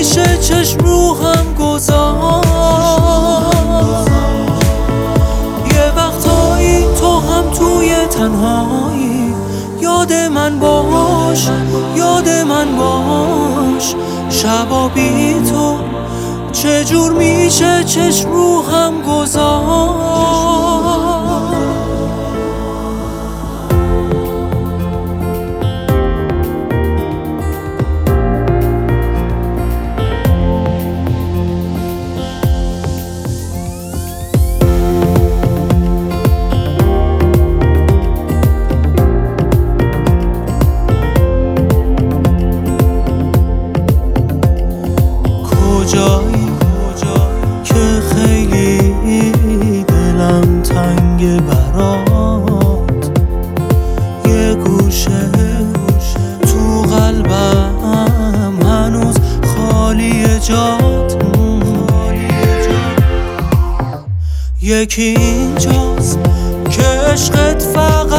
میشه چشم رو هم گذاشت. یه وقتایی تو هم توی تنهایی یاد من باش، یاد من باش. شبا بی تو چجور میشه چشم رو هم گذاشت. کجایی که خیلی دلم تنگ برات، یه گوشه تو قلبم هنوز خالی جات. یکی اینجاست که عشقت فقط